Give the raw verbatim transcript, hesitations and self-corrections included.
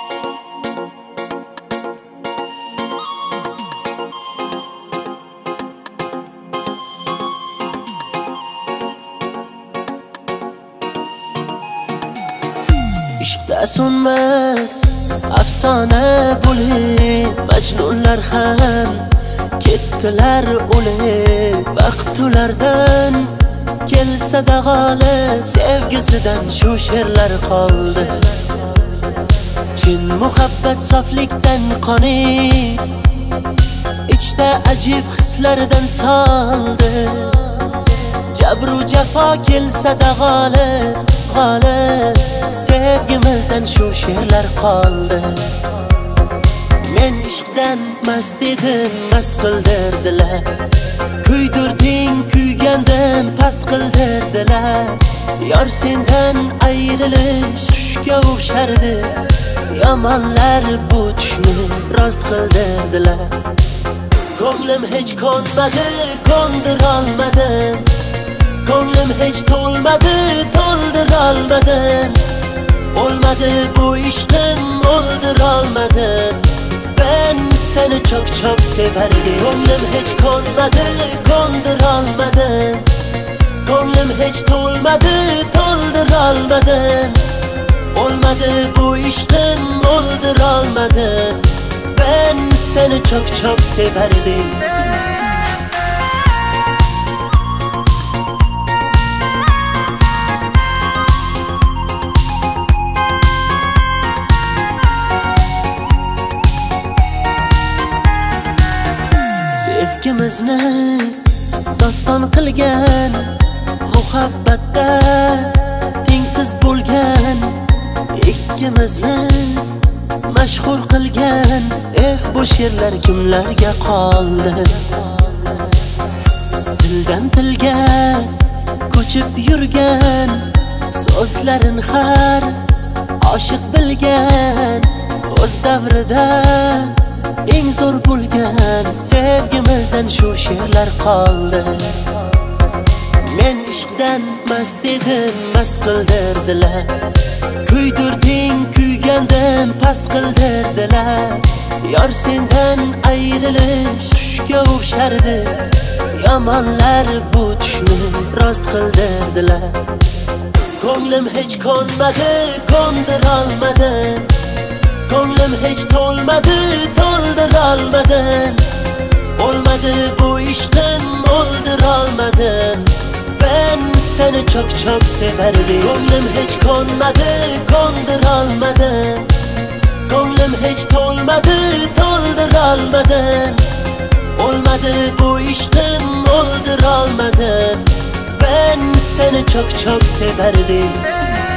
ishqda so'nmas afsona bo'lib majnunlar ham ketdilar o'lib. Vaqt ulardan kelsa dag'ali, sevgisidan shu she'rlar qoldi. Chin muhabbat soflikdan qonib, ichda ajib hislardan soldi. Jabru jafo kelsa dag'ali, g'olib, sevgimizdan shu she'rlar qoldi. Men ishqdan mast edim, mast qildirdilar. Kuydirding, kuygandan past qildirdilar. Yor sendan ayrilish tushga o'xshardi. Yomonlar bu tushni rost qildirdilar. Ko'nglim hech ko'nmadi, ko'ndirolmadim. Ko'nglim hech to'lmadi, to'ldirolmadim. Olmadı bu ishqim, o'ldirolmadim. Ben seni çok çok severdim. Ko'nglim hech ko'nmadi, ko'ndirolmadim. Ko'nglim hech to'lmadi, to'ldirolmadim. Olmadı bu ishqim, o'ldirolmadim. Ben seni çok çok severdim. Sevgimizni doston qilgan, muhabbatda tengsiz bo'lgan, ikkimizni mashhur qilgan. Eh, bu she'rlar kimlarga qoldi? Tildan tilga ko'chib yurgan, so'zlarin har oshiq bilgan. O'z davrida eng zo'r bo'lgan sevgimizdan shu she'rlar qoldi. Men ishqdan mast edim, mast qildirdilar. Kuydirding, kuygandan past qildirdilar. Yor sendan ayrilish tushga o'xshardi. Yomonlar bu tushni rost qildirdilar. Ko'nglim hech ko'nmadi, ko'ndirolmadim. Ko'nglim hech to'lmadi, to'ldirolmadim. Olmadı bu ishqim, o'ldirolmadim. Ben seni çok çok severdim. Ko'nglim hech ko'nmadi, ko'ndirolmadim. Ko'nglim hech to'lmadi, to'ldirolmadim. Olmadı bu ishqim, o'ldirolmadim. Ben seni çok çok severdim.